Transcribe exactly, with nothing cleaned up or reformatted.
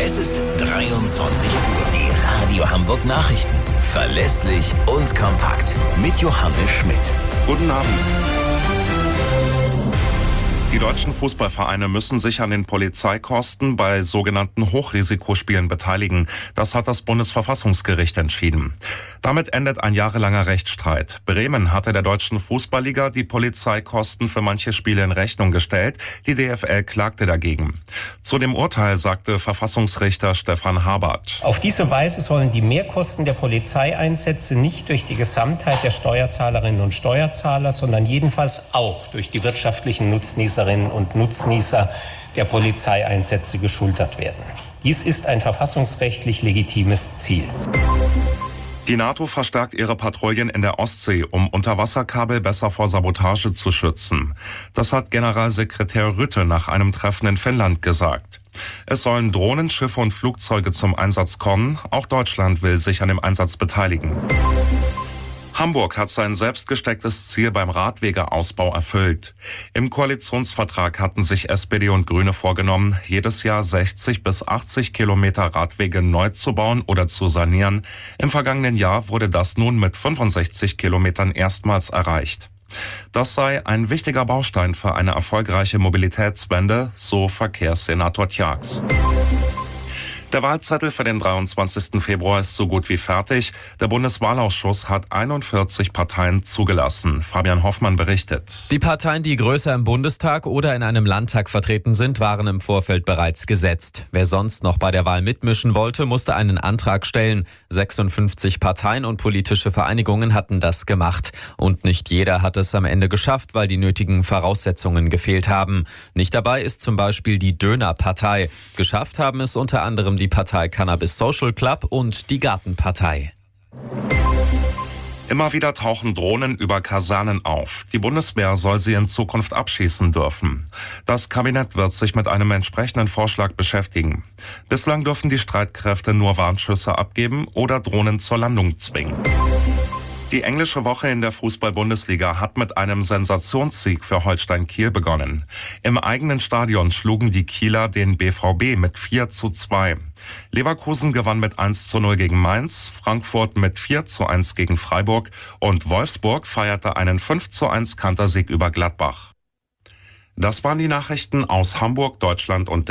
Es ist dreiundzwanzig Uhr. Die Radio Hamburg Nachrichten. Verlässlich und kompakt. Mit Johannes Schmidt. Guten Abend. Die deutschen Fußballvereine müssen sich an den Polizeikosten bei sogenannten Hochrisikospielen beteiligen. Das hat das Bundesverfassungsgericht entschieden. Damit endet ein jahrelanger Rechtsstreit. Bremen hatte der deutschen Fußballliga die Polizeikosten für manche Spiele in Rechnung gestellt. Die D F L klagte dagegen. Zu dem Urteil sagte Verfassungsrichter Stefan Habert: Auf diese Weise sollen die Mehrkosten der Polizeieinsätze nicht durch die Gesamtheit der Steuerzahlerinnen und Steuerzahler, sondern jedenfalls auch durch die wirtschaftlichen Nutznießerinnen und Nutznießer der Polizeieinsätze geschultert werden. Dies ist ein verfassungsrechtlich legitimes Ziel. Die NATO verstärkt ihre Patrouillen in der Ostsee, um Unterwasserkabel besser vor Sabotage zu schützen. Das hat Generalsekretär Rutte nach einem Treffen in Finnland gesagt. Es sollen Drohnen, Schiffe und Flugzeuge zum Einsatz kommen. Auch Deutschland will sich an dem Einsatz beteiligen. Hamburg hat sein selbst gestecktes Ziel beim Radwegeausbau erfüllt. Im Koalitionsvertrag hatten sich S P D und Grüne vorgenommen, jedes Jahr sechzig bis achtzig Kilometer Radwege neu zu bauen oder zu sanieren. Im vergangenen Jahr wurde das nun mit fünfundsechzig Kilometern erstmals erreicht. Das sei ein wichtiger Baustein für eine erfolgreiche Mobilitätswende, so Verkehrssenator Tjax. Der Wahlzettel für den dreiundzwanzigsten Februar ist so gut wie fertig. Der Bundeswahlausschuss hat einundvierzig Parteien zugelassen. Fabian Hoffmann berichtet. Die Parteien, die größer im Bundestag oder in einem Landtag vertreten sind, waren im Vorfeld bereits gesetzt. Wer sonst noch bei der Wahl mitmischen wollte, musste einen Antrag stellen. sechsundfünfzig Parteien und politische Vereinigungen hatten das gemacht. Und nicht jeder hat es am Ende geschafft, weil die nötigen Voraussetzungen gefehlt haben. Nicht dabei ist zum Beispiel die Dönerpartei. Geschafft haben es unter anderem die Partei Cannabis Social Club und die Gartenpartei. Immer wieder tauchen Drohnen über Kasernen auf. Die Bundeswehr soll sie in Zukunft abschießen dürfen. Das Kabinett wird sich mit einem entsprechenden Vorschlag beschäftigen. Bislang dürfen die Streitkräfte nur Warnschüsse abgeben oder Drohnen zur Landung zwingen. Die englische Woche in der Fußball-Bundesliga hat mit einem Sensationssieg für Holstein Kiel begonnen. Im eigenen Stadion schlugen die Kieler den B V B mit vier zu zwei. Leverkusen gewann mit eins zu null gegen Mainz, Frankfurt mit vier zu eins gegen Freiburg und Wolfsburg feierte einen fünf zu eins Kantersieg über Gladbach. Das waren die Nachrichten aus Hamburg, Deutschland und